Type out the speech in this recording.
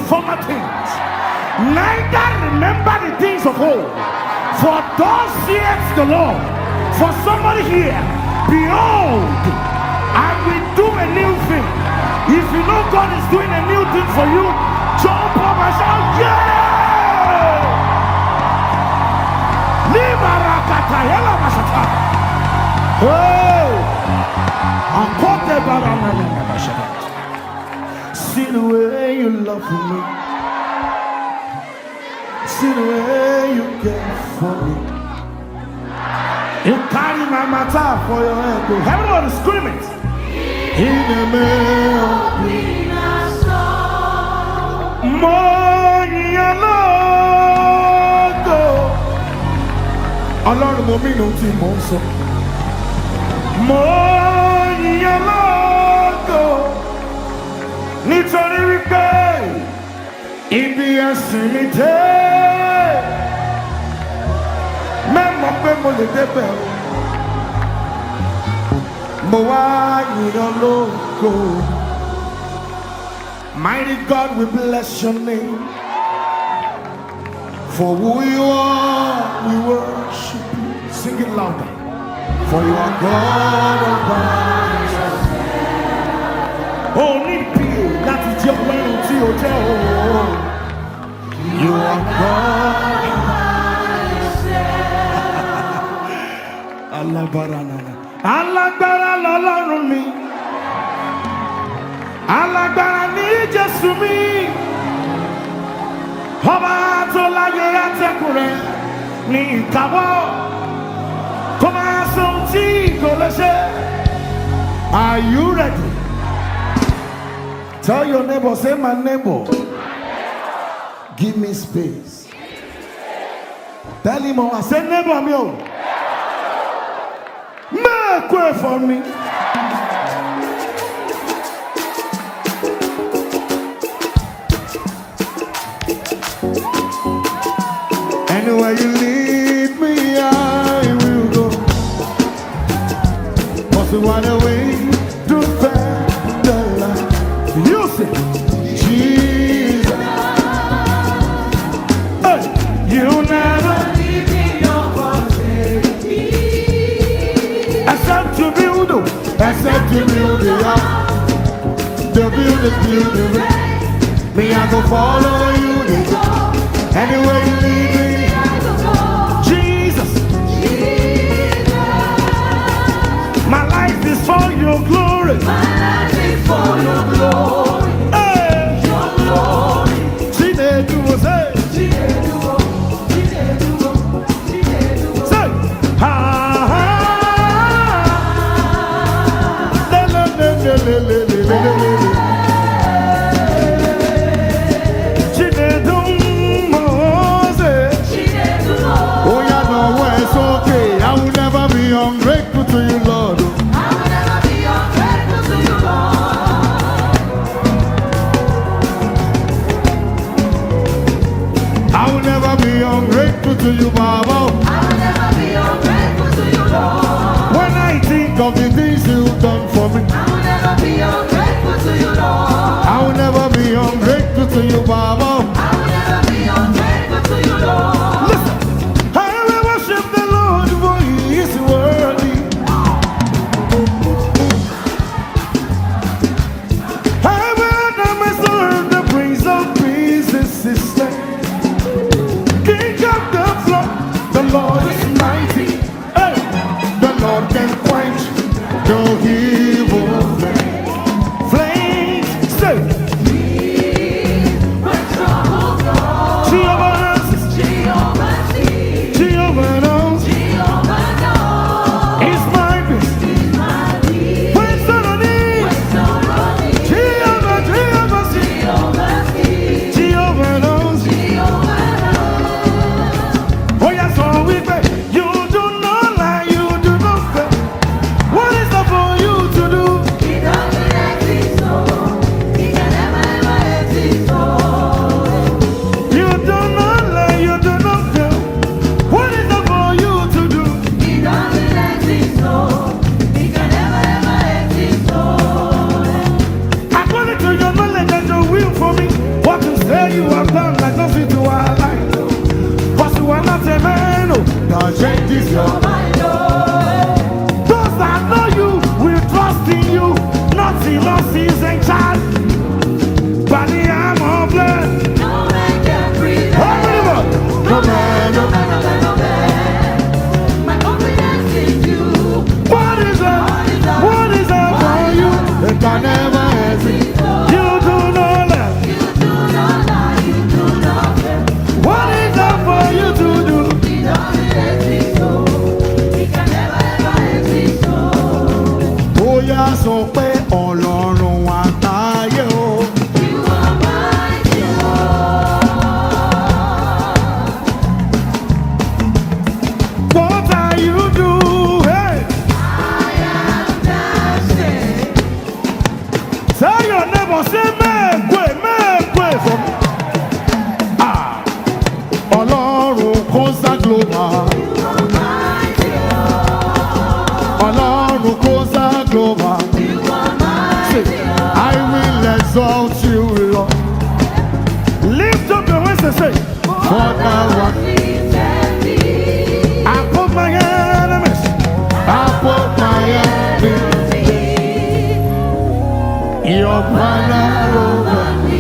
former things, neither remember the things of old. For thus saith the Lord. For somebody here, behold, I will do a new thing. If you know God is doing a new thing for you, jump up and shout, yeah! See the way you love me. See the way you care for me. You carry my matter for your head. Everyone scream it. In the middle of money alone. Ọlọ́run mo mí ló ti mọ̀ ń sọ. Money alone. Nítorí wípé ibi ẹ̀sìn mi dé. Mẹ́mọ̀ pé mo lè débẹ̀ o. Mo wá yìnyín lógo. Mighty God, we bless your name. For who you are, we worship you. Sing it louder. For you are God all by yourself. Only be that is your plan to your tell. You are God all by yourself. Allah baranana. Allah barala lọ́rùn mi. Alágbára ní Jésù mi. Ọba tó láyé àtẹ̀kùn rẹ̀ ní ìkáwọ́. Kò máa sọ ohun tí kò lè ṣe. Are you ready? Tell your neighbor, say my neighbor. Give me space. Tell him, I say neighbor mi o. Make way for me. Anywhere you lead me, I will go. Cause you want away to find the light. You say, Jesus. Hey, you never leave me or forsake me. Except you build, except you build the house. The builders build the way. Me, I go follow you, they go. Anywhere you lead me. My life is for your glory. My life is for your glory. Hey. Your glory. See they do say. See they do. See they do. See they do. Say. Ha ha. Le le le le le le le le. See they do. Moses. See they do. Oh yeah, no way, it's okay. I will never be ungrateful to you, Lord. Ungrateful to you, Baba. I will never be ungrateful to you, Lord. When I think of the things you've done for me, I will never be ungrateful to you, Lord. I will never be ungrateful to you, Baba. I will never be ungrateful to you, Lord. Listen, I will worship the Lord for He is worthy. I will never serve the praise of praises, sister. The Lord is mighty. Hey. The Lord can quench no evil flame. Say, when trouble comes, Jehovah knows. Jehovah knows. He's my peace. When sorrow needs, Jehovah knows. Oh yes, so we pray. You do not lie, you do not fail. What is the for you to lost his child by the arm of blood. No man can free them. No man, no man. My confidence in you. What is up? What is up for you? It can never hesitate. You do not lie. You do not lie, you do not fail. What is up for you to do? He doesn't exist, so he can never ever exist, so. Bóyá sọ pé Ọlọ́run àgbáyé o. You are mighty, What are you doing? I am dancing. Tell your neighbor, say make way for me. Ah, Ọlọ́run Koza Global. You are mighty, Ọlọ́run Koza Global. you are mighty. I will exalt you, Lord. Lift up your voice and say, for now I put my enemies, I put my enemies, your banner over me.